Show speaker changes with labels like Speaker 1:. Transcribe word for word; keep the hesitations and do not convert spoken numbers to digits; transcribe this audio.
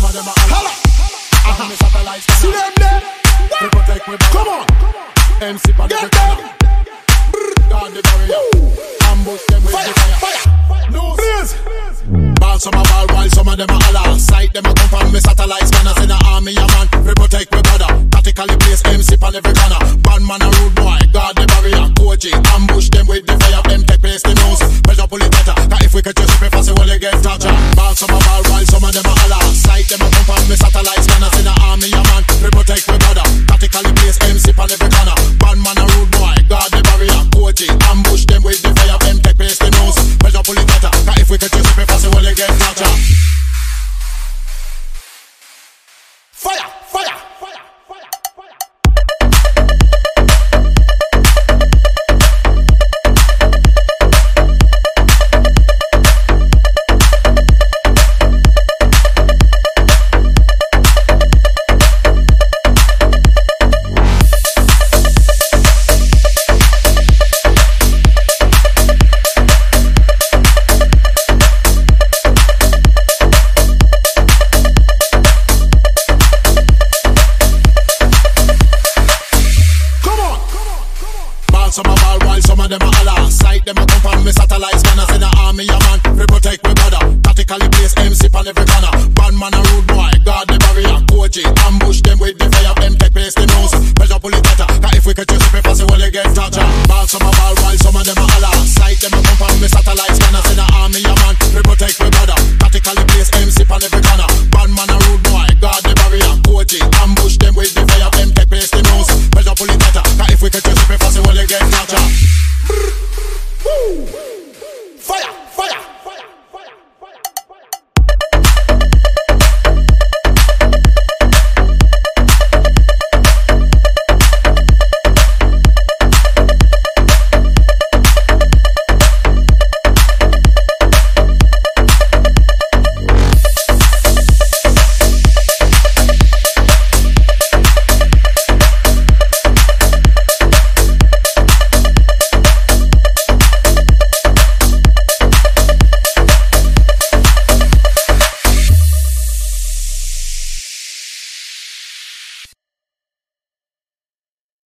Speaker 1: of them a holla. Uh-huh. Me satellite scanner. See them there? We protect we come on. M C on every corner. Guard the barrier. Ambush them with the fire. Fire. No blaze. Ball some a ball while some of them a holla. Sight them a come from me satellite scanners in the army a man. We protect we brother. Tactically place M C on every corner. Bad man a rude boy. Guard the barrier. Koji. Ambush them with the fire. Them take place the nose. Pressure pull it better. Cause if we catch you slip fast, we will get torture. Ball some a ball while some of them a holla. Sight them a come from me satellite scanners in the army a man. We protect we brother. Tactically place M C on every corner. Bad man a rude boy. Guard the barrier. Koji. Ambush them with the fire. Them take place the nose. Pressure pull it better. Cause if we catch you slip fast, we will get torture. Fire! Fire! Fire! Fire! Fire! Some a ball while some of them a holla. Sight them a come from me satellite scanners in the army a man. We protect we brother. Tactically place M C on every corner. Bad man a rude boy. Guard the barrier. Koji. Ambush them with the fire. Them take place the nose. Pressure pull it better. Cause if we catch you slip fast, we will get torture. Ball some a ball while some of them a holla. Sight them a come from me satellite scanners in the army a man. We protect we brother. Tactically place M C on every corner. Bad man a rude